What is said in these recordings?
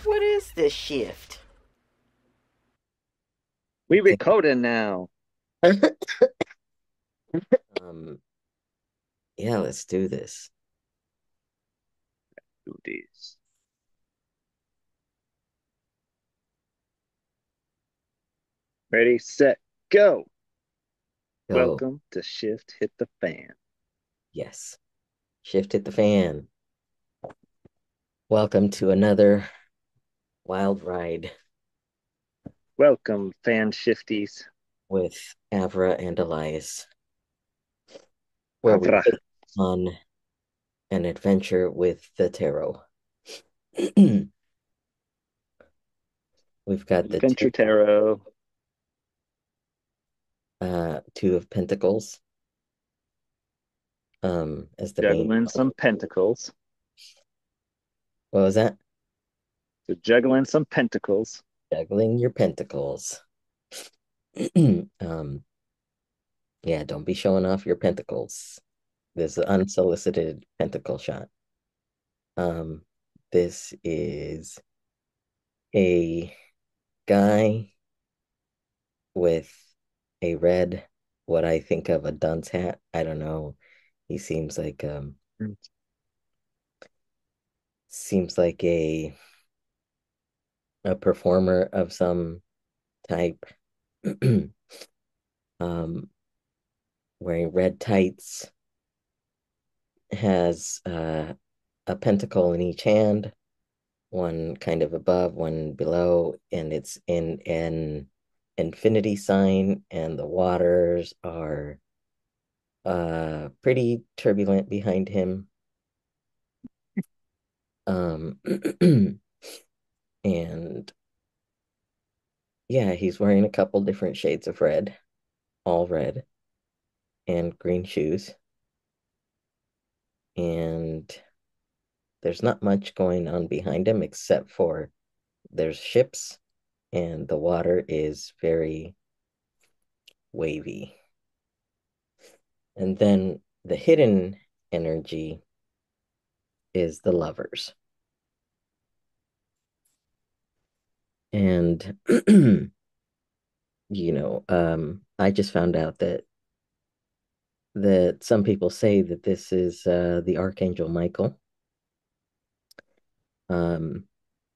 What is this shift? We recording now. Um, yeah, let's do this. Do this. Ready, set, go. Go. Welcome to Shift Hit the Fan. Yes. Shift hit the fan. Welcome to another wild ride Welcome, fan shifties. with Avra and Elias, where we Avra. take on an adventure with the tarot. We've got the Adventure Tarot. Two of Pentacles as the main. Juggling some pentacles. What was that? So juggling some pentacles. Juggling your pentacles. um, yeah, don't be showing off your pentacles. This is unsolicited pentacle shot. Um, this is a guy with a red, what I think of a dunce hat. I don't know. He seems like a performer of some type. um, Wearing red tights, has a pentacle in each hand, one kind of above, one below, and it's in an infinity sign, and the waters are pretty turbulent behind him. Um and yeah, he's wearing a couple different shades of red, all red, and green shoes. And there's not much going on behind him except for there's ships and the water is very wavy. And then the hidden energy is the lovers. And I just found out that some people say that this is the Archangel Michael. Um,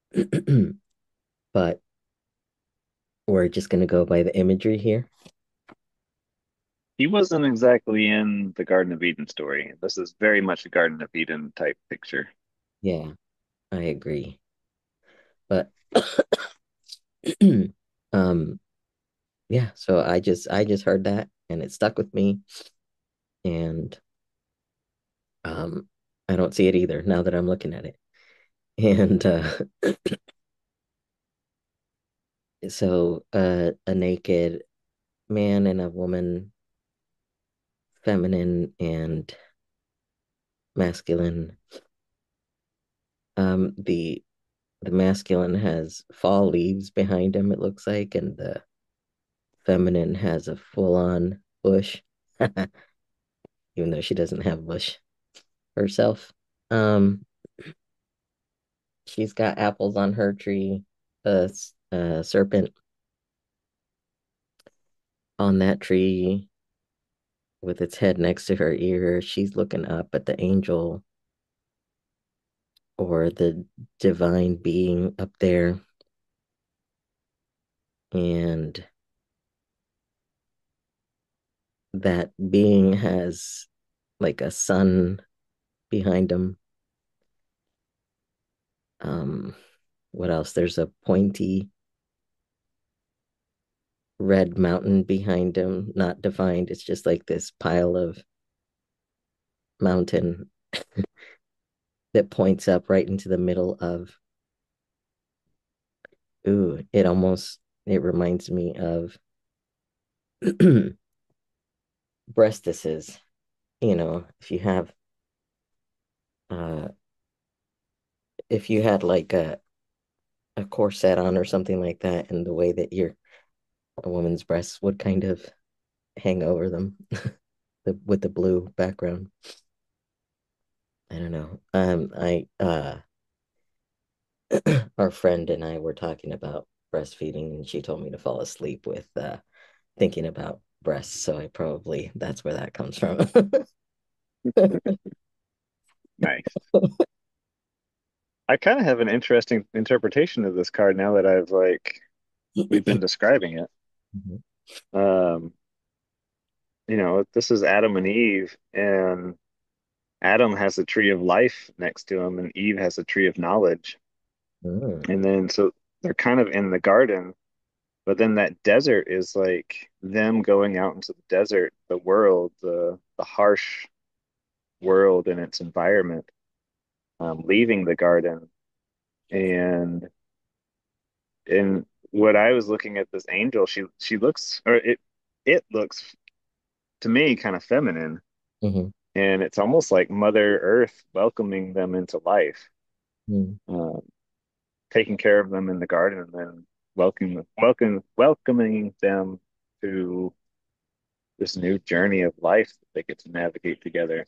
but we're just going to go by the imagery here. He wasn't exactly in the Garden of Eden story. This is very much a Garden of Eden type picture. Yeah, I agree. But um yeah, so I just heard that and it stuck with me and um I don't see it either now that I'm looking at it. And so a naked man and a woman, feminine and masculine. The masculine has fall leaves behind him, it looks like, and the feminine has a full-on bush, even though she doesn't have bush herself. Um, she's got apples on her tree, a serpent on that tree with its head next to her ear. She's looking up at the angel or the divine being up there. And that being has like a sun behind him. Um, what else? There's a pointy red mountain behind him, not defined. It's just like this pile of mountain that points up right into the middle of. Ooh, it reminds me of breastises. If uh you had like a corset on or something like that, and the way that a woman's breasts would kind of hang over them with the blue background. I don't know. I our friend and I were talking about breastfeeding, and she told me to fall asleep with thinking about breasts. So I probably that's where that comes from. Nice. I kind of have an interesting interpretation of this card now that I've we've been describing it. Mhm. Um, this is Adam and Eve, and Adam has the tree of life next to him, and Eve has the tree of knowledge. Mm, And then so they're kind of in the garden, but then that desert is like them going out into the desert, the world, the harsh world and its environment, leaving the garden. And what I was looking at this angel, she looks, or it looks to me kind of feminine, mhm, and it's almost like Mother Earth welcoming them into life, mm. um, taking care of them in the garden, and then welcoming them to this new journey of life that they get to navigate together.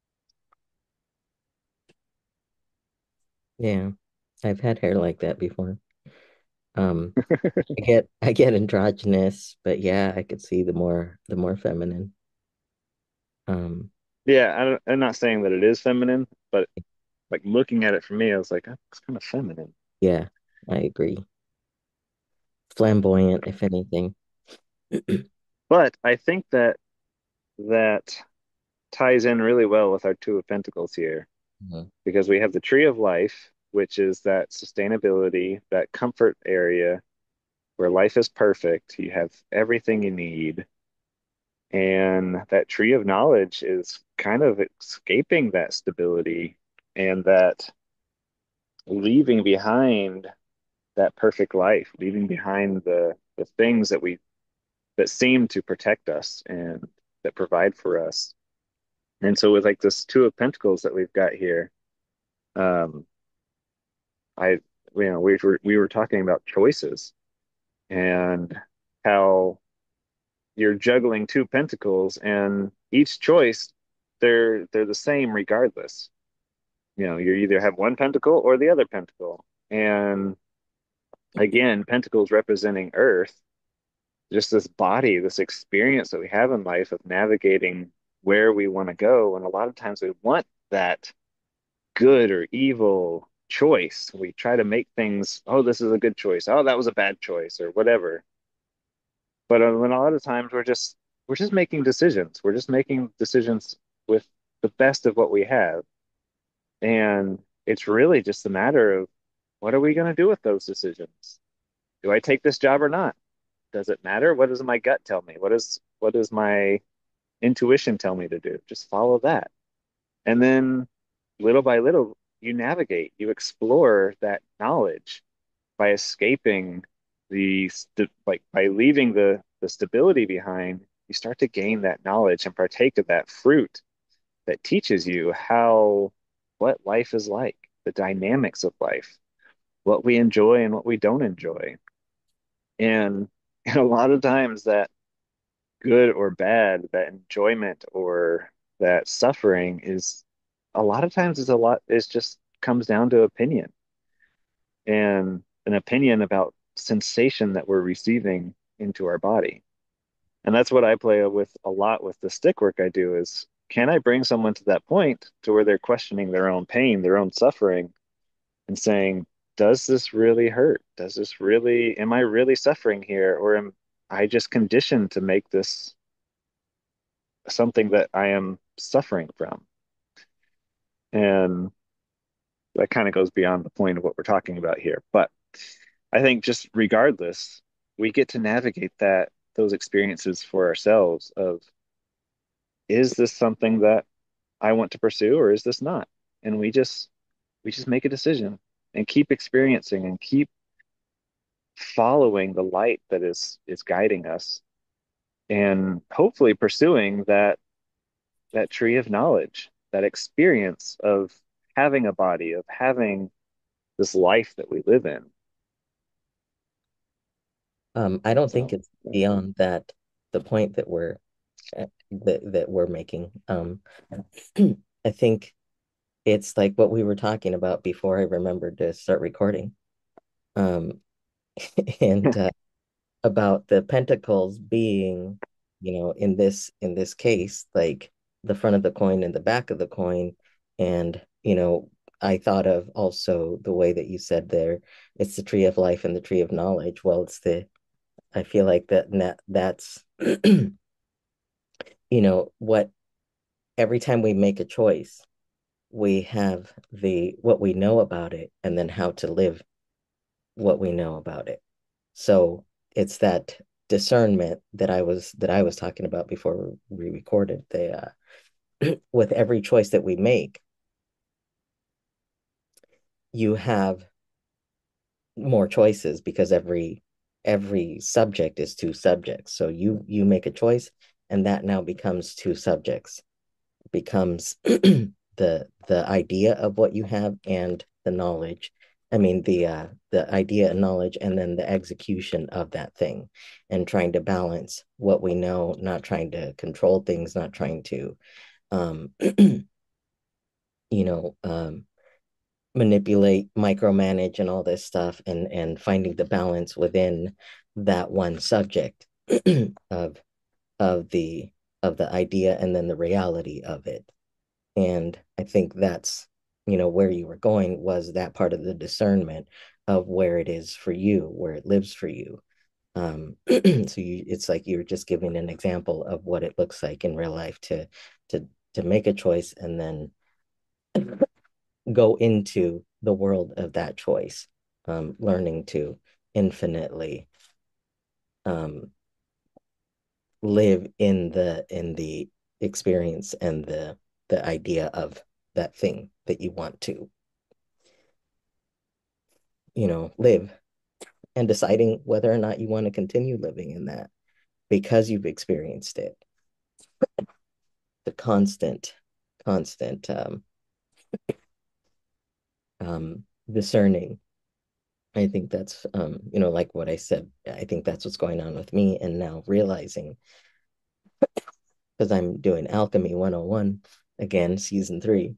Yeah, I've had hair like that before. Um, I get androgynous, but yeah, I could see the more feminine. Um, Yeah, I'm not saying that it is feminine, but like looking at it for me, I was like, oh, it's kind of feminine. yeah, I agree. Flamboyant, if anything. But I think that ties in really well with our Two of Pentacles here Mhm. because we have the Tree of Life, which is that sustainability, that comfort area where life is perfect. You have everything you need. And that Tree of Knowledge is kind of escaping that stability and that leaving behind that perfect life, leaving behind the things that seem to protect us and that provide for us. And so with like this Two of Pentacles that we've got here, um, I we were talking about choices and how you're juggling two pentacles and each choice they're the same regardless. You either have one pentacle or the other pentacle. And again, pentacles representing earth, just this body, this experience that we have in life of navigating where we want to go. And a lot of times we want that good or evil choice. We try to make things, oh, this is a good choice. Oh, that was a bad choice or whatever. But when a lot of times we're just making decisions. We're just making decisions with the best of what we have. And it's really just a matter of what are we going to do with those decisions? Do I take this job or not? Does it matter? What does my gut tell me? What does my intuition tell me to do? Just follow that. And then little by little, you navigate, you explore that knowledge by escaping by leaving the stability behind, you start to gain that knowledge and partake of that fruit that teaches you what life is like, the dynamics of life, what we enjoy and what we don't enjoy. And, and a lot of times that good or bad, that enjoyment or that suffering is a lot of times is just comes down to opinion and an opinion about sensation that we're receiving into our body. And that's what I play with a lot with the stick work I do is can I bring someone to that point to where they're questioning their own pain, their own suffering, and saying, does this really hurt? Am I really suffering here? Or am I just conditioned to make this something that I am suffering from? And that kind of goes beyond the point of what we're talking about here. But I think just regardless, we get to navigate those experiences for ourselves of is this something that I want to pursue or is this not? And we just make a decision and keep experiencing and keep following the light that is guiding us and hopefully pursuing that tree of knowledge, that experience of having a body, of having this life that we live in. I don't think So it's beyond that, the point that we're making. I think. it's like what we were talking about before I remembered to start recording. Um, and about the pentacles being, in this case, like the front of the coin and the back of the coin. And, I thought of also the way that you said there, it's the tree of life and the tree of knowledge. Well, I feel like that's, what every time we make a choice, we have what we know about it and then how to live what we know about it. So it's that discernment that I was talking about before we recorded. With every choice that we make, you have more choices because every subject is two subjects. So you make a choice, and that now becomes two subjects. Becomes the idea of what you have and the knowledge. I mean the idea and knowledge, and then the execution of that thing, and trying to balance what we know, not trying to control things, not trying to um you know manipulate, micromanage, and all this stuff, and finding the balance within that one subject of of the of the idea and then the reality of it. And I think that's, where you were going was that part of the discernment of where it is for you, where it lives for you. It's like you're just giving an example of what it looks like in real life to to make a choice and then go into the world of that choice, learning to infinitely um, live in the experience and the idea of that thing that you want to, live, and deciding whether or not you want to continue living in that because you've experienced it. The constant discerning. I think that's, like what I said, I think that's what's going on with me. And now realizing, because I'm doing Alchemy 101 again, season 3,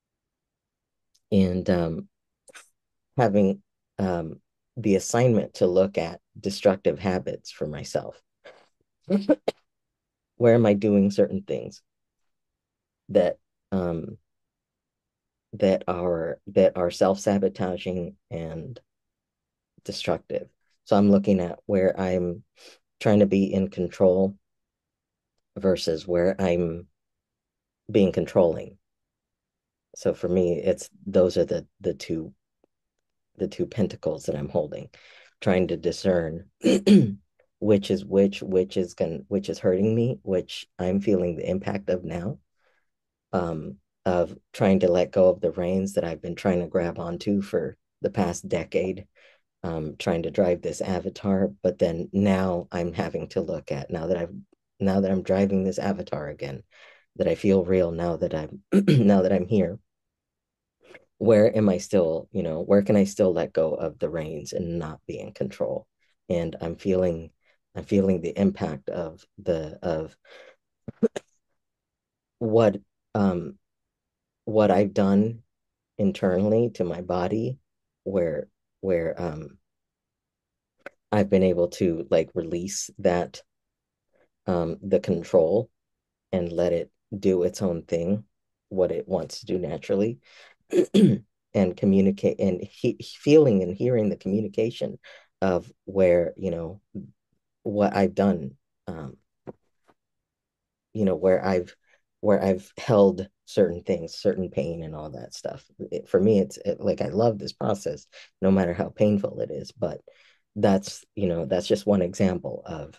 and having the assignment to look at destructive habits for myself. Where am I doing certain things that um, that are self-sabotaging and destructive? So I'm looking at where I'm trying to be in control versus where I'm being controlling. So for me, it's those are the two pentacles that I'm holding, trying to discern which is hurting me, which I'm feeling the impact of now, of trying to let go of the reins that I've been trying to grab onto for the past decade, trying to drive this avatar. But then now I'm having to look at, now that I'm driving this avatar again, that I feel real now that I'm now that I'm here. Where am I still, where can I still let go of the reins and not be in control? And I'm feeling the impact of what um what I've done internally to my body, where where I've been able to like release that the control and let it do its own thing, what it wants to do naturally, and communicate, and feeling and hearing the communication of where, what I've done, um, where I've held certain things, certain pain and all that stuff. For me, like I love this process, no matter how painful it is. But that's just one example of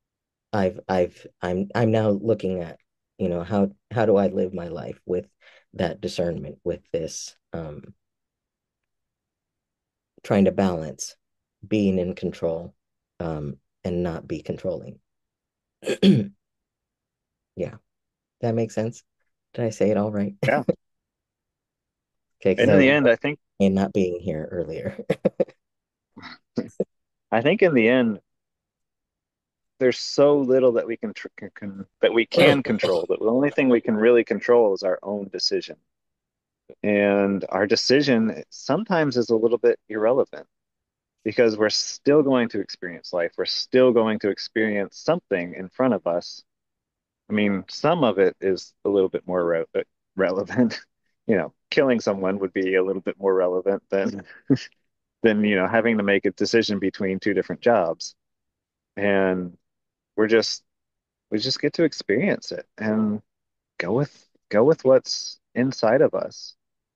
I'm now looking at, how do I live my life with that discernment, with this trying to balance being in control, and not be controlling. Yeah, that makes sense. Did I say it all right? Yeah. Okay, because And I in the was end, in not being here earlier. I think in the end, there's so little that we that we can control. That the only thing we can really control is our own decision. And our decision sometimes is a little bit irrelevant because we're still going to experience life. We're still going to experience something in front of us. I mean, some of it is a little bit more relevant. Killing someone would be a little bit more relevant than having to make a decision between two different jobs. And we're just we just get to experience it and go with what's inside of us.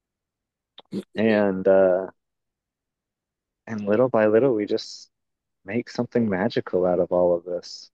And little by little we just make something magical out of all of this.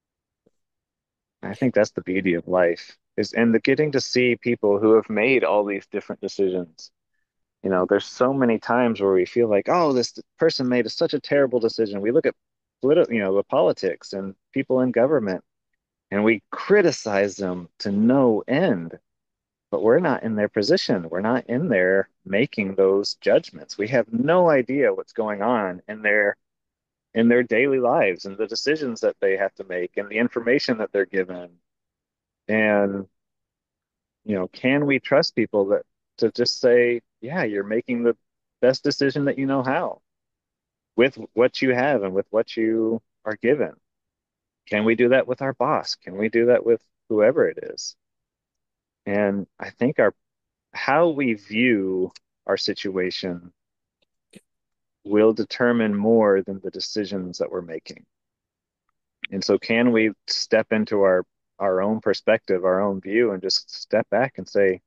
I think that's the beauty of life is and the getting to see people who have made all these different decisions. There's so many times where we feel like, oh, this person made such a terrible decision. We look at the politics and people in government, and we criticize them to no end. But we're not in their position. We're not in there making those judgments. We have no idea what's going on in their daily lives and the decisions that they have to make and the information that they're given. And can we trust people that to just say, yeah, you're making the best decision that you know how with what you have and with what you are given? Can we do that with our boss? Can we do that with whoever it is? And I think our how we view our situation will determine more than the decisions that we're making. And so can we step into our own perspective, our own view, and just step back and say,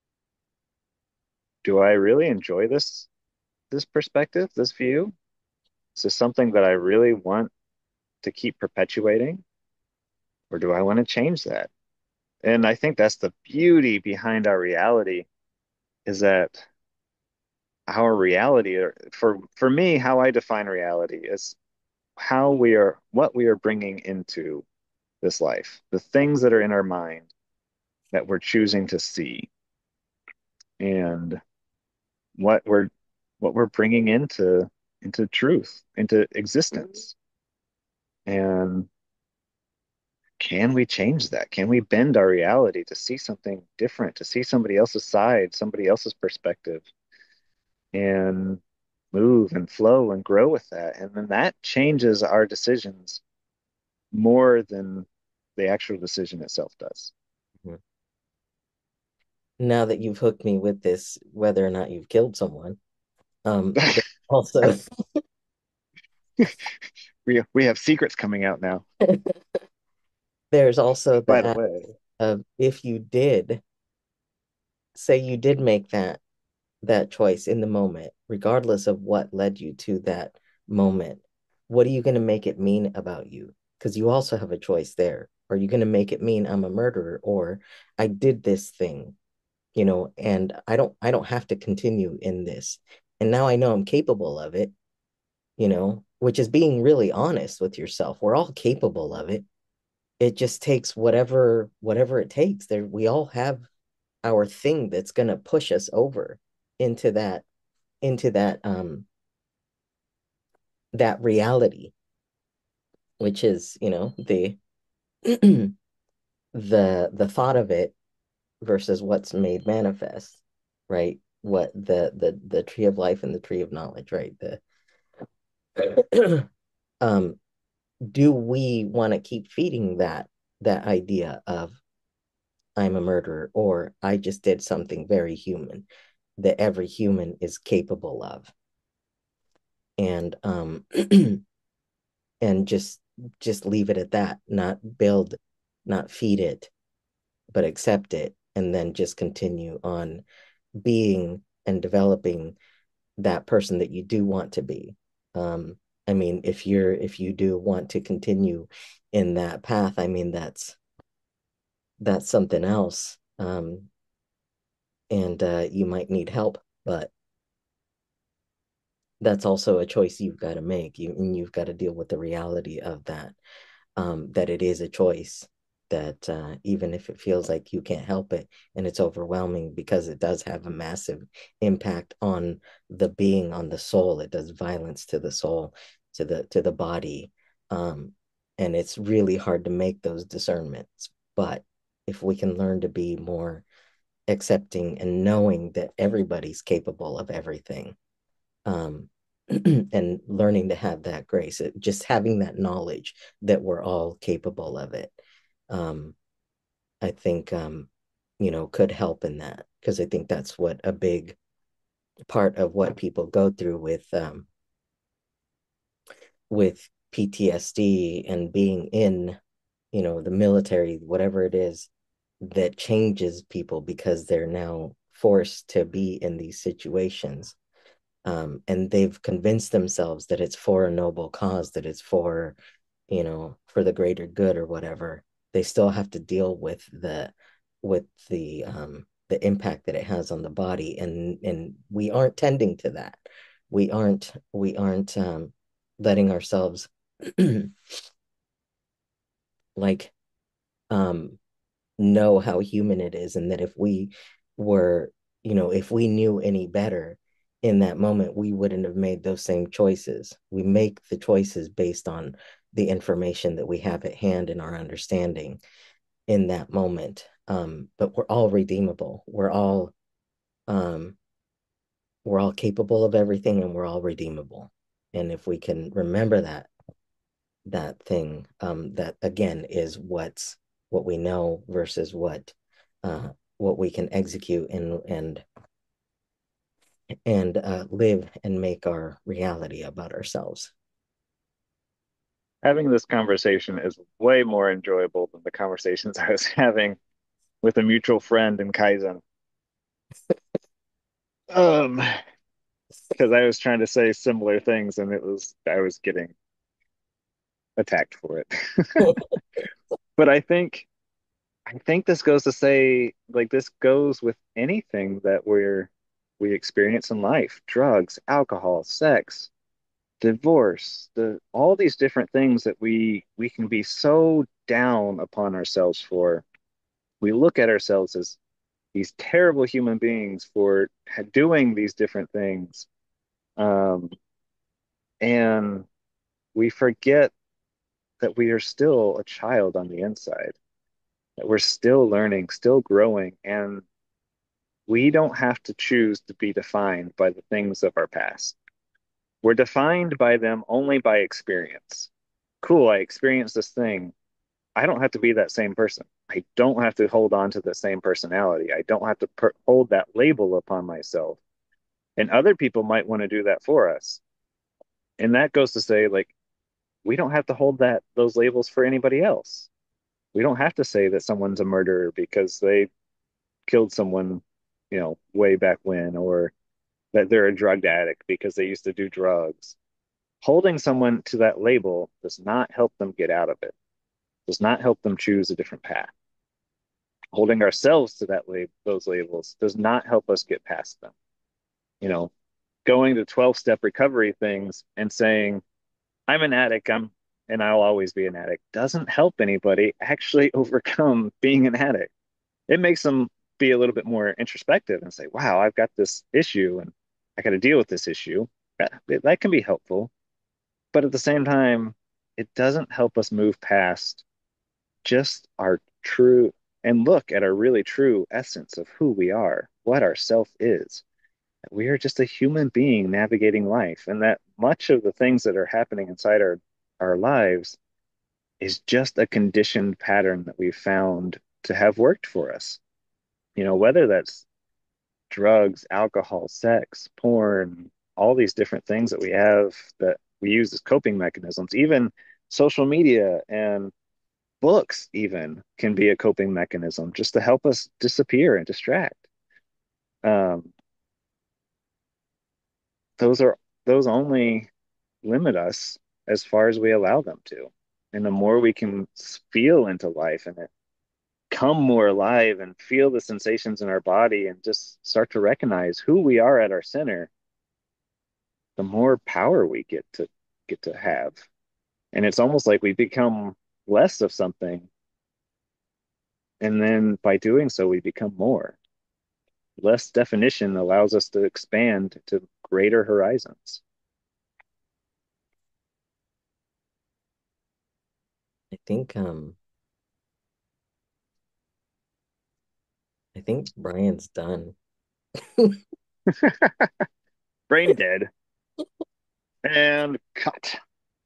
do I really enjoy this perspective, this view? Is this something that I really want to keep perpetuating, or do I want to change that? And I think that's the beauty behind our reality is that our reality, or for me, how I define reality is what we are bringing into this life, the things that are in our mind that we're choosing to see, and what we're bringing into truth, into existence. And can we change that? Can we bend our reality to see something different, to see somebody else's side, somebody else's perspective, and move and flow and grow with that? And then that changes our decisions more than the actual decision itself does. Now that you've hooked me with this, whether or not you've killed someone, there's also We have secrets coming out now. there's also By the the act way, of if you did say you did make that choice in the moment, regardless of what led you to that moment, what are you going to make it mean about you? Because you also have a choice there. Are you going to make it mean I'm a murderer or I did this thing, and I don't have to continue in this. And now I know I'm capable of it, which is being really honest with yourself. We're all capable of it. It just takes whatever it takes. There we all have our thing that's going to push us over into that reality, which is, the thought of it versus what's made manifest, right? What the tree of life and the tree of knowledge, right? The um do we want to keep feeding that idea of I'm a murderer or I just did something very human that every human is capable of, and and just leave it at that, not build, not feed it, but accept it, and then just continue on being and developing that person that you do want to be. I mean, if you do want to continue in that path, I mean that's something else. And you might need help, but that's also a choice you've got to make. You've got to deal with the reality of that, that it is a choice, that even if it feels like you can't help it and it's overwhelming, because it does have a massive impact on the being, on the soul. It does violence to the soul, to the body. Um, and it's really hard to make those discernments. But if we can learn to be more accepting and knowing that everybody's capable of everything, um, and learning to have that grace, just having that knowledge that we're all capable of it. Um, I think, could help in that, because I think that's what a big part of what people go through with PTSD and being in, the military, whatever it is that changes people because they're now forced to be in these situations. And they've convinced themselves that it's for a noble cause, that it's for the greater good or whatever. They still have to deal with the impact that it has on the body, and we aren't tending to that. We aren't letting ourselves like um know how human it is, and that were if we knew any better in that moment, we wouldn't have made those same choices. We make the choices based on the information that we have at hand and our understanding in that moment. But we're all redeemable. Um we're all capable of everything, and we're all redeemable. And if we can remember that thing, that again is what we know versus what we can execute and live and make our reality about ourselves. Having this conversation is way more enjoyable than the conversations I was having with a mutual friend in Kaizen. Um, because I was trying to say similar things and I was getting attacked for it. But I think this goes to say, like, this goes with anything that we experience in life: drugs, alcohol, sex, divorce, all these different things that we can be so down upon ourselves for. We look at ourselves as these terrible human beings for doing these different things. Um, and we forget that we are still a child on the inside, that we're still learning, still growing, and we don't have to choose to be defined by the things of our past. We're defined by them only by experience. Cool, I experienced this thing. I don't have to be that same person. I don't have to hold on to the same personality. I don't have to hold that label upon myself. And other people might want to do that for us. And that goes to say, like, we don't have to hold those labels for anybody else. We don't have to say that someone's a murderer because they killed someone, way back when, or that they're a drug addict because they used to do drugs. Holding someone to that label does not help them get out of it, does not help them choose a different path. Holding ourselves to those labels does not help us get past them. You know, going to 12-step recovery things and saying, I'm an addict, and I'll always be an addict, doesn't help anybody actually overcome being an addict. It makes them be a little bit more introspective and say, wow, I've got this issue and I got to deal with this issue. That can be helpful. But at the same time, it doesn't help us move past just our true and look at our really true essence of who we are, what our self is. We are just a human being navigating life, and that much of the things that are happening inside our lives is just a conditioned pattern that we've found to have worked for us. Whether that's drugs, alcohol, sex, porn, all these different things that we have that we use as coping mechanisms, even social media and books even can be a coping mechanism just to help us disappear and distract. Um, those are those only limit us as far as we allow them to. And the more we can feel into life and come more alive and feel the sensations in our body and just start to recognize who we are at our center, the more power we get to have. And it's almost like we become less of something, and then by doing so we become more. Less definition allows us to expand to greater horizons. I think think Brian's done. Brain dead. And cut.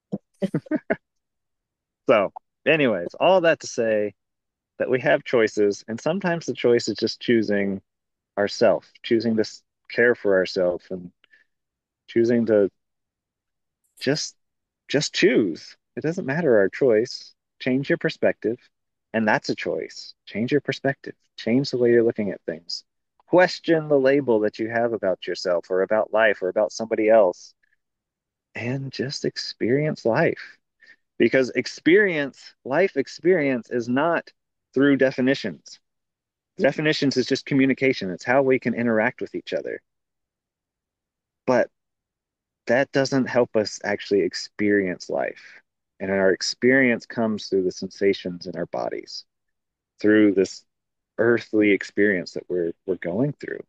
So, anyways, all that to say that we have choices, and sometimes the choice is just choosing ourself, choosing to care for ourselves and choosing to just just choose. It doesn't matter our choice. Change your perspective, and that's a choice. Change your perspective. Change the way you're looking at things. Question the label that you have about yourself or about life or about somebody else, and just experience life. Because life experience is not through definitions. Definitions is just communication. It's how we can interact with each other. But that doesn't help us actually experience life. And our experience comes through the sensations in our bodies, through this earthly experience that we're going through.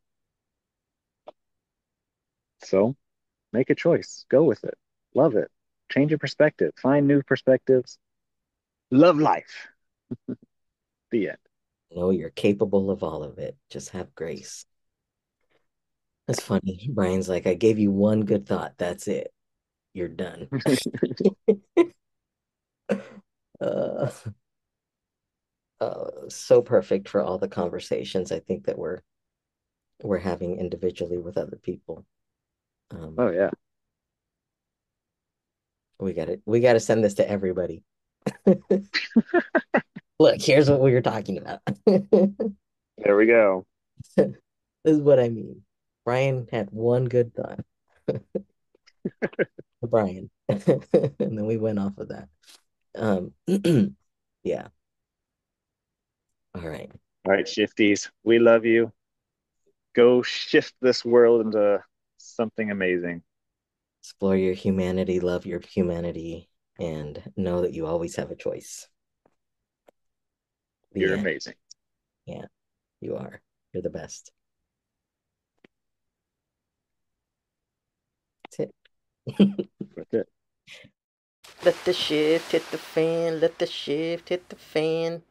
So make a choice. Go with it. Love it. Change your perspective. Find new perspectives. Love life. The end. No, you're capable of all of it. Just have grace. That's funny. Brian's like, I gave you one good thought. That's it. You're done. Uh, so perfect for all the conversations I think that we're having individually with other people. Um, Oh yeah. we gotta send this to everybody. Look, here's what we were talking about. There we go. This is what I mean. Brian had one good thought. Brian. And then we went off of that. Um, yeah. All right. All right, shifties. We love you. Go shift this world into something amazing. Explore your humanity, love your humanity, and know that you always have a choice. The You're end. amazing. Yeah, you are. You're the best. That's it. That's it. Let the shift hit the fan. Let the shift hit the fan.